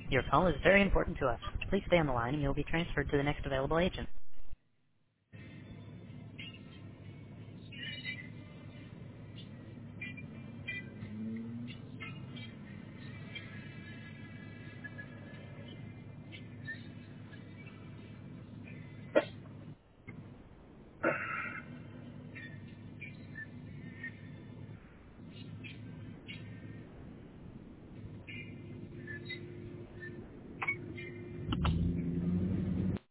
Your call is very important to us. Please stay on the line and you'll be transferred to the next available agent.